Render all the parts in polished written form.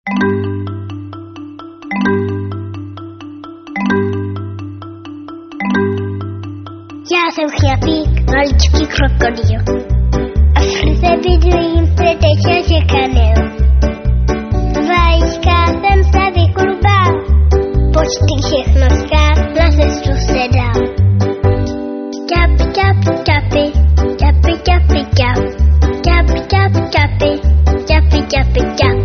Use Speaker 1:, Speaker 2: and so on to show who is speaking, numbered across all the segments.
Speaker 1: Já jsem chňapík, maličký krokodýl. A v Frize bydlím, preteče žekanil. Vajíčka jsem se vyklubal, počty všechno zkát, na cestu se dal. Čapi, čapi, čapi, čapi, čapi, čap. Čapi, čapi, čapi, čapi, čapi, čap.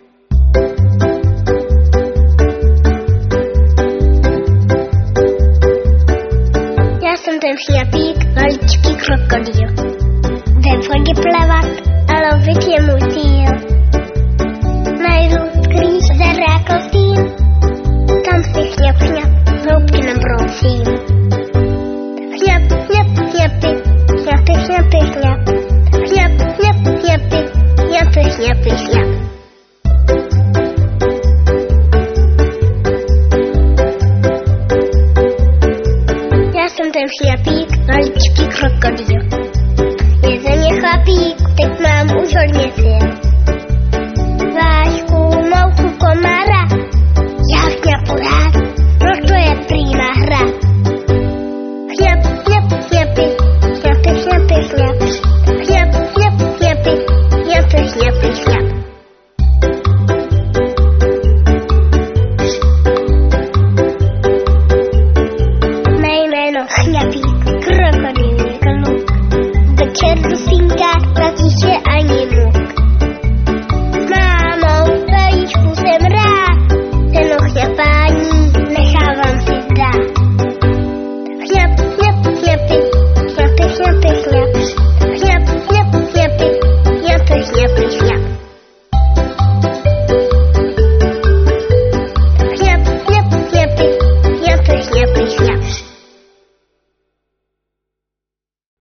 Speaker 1: Já jsem ten chňapík, maličký krokodýl. Ve vodě plavat a lovit je můj cíl.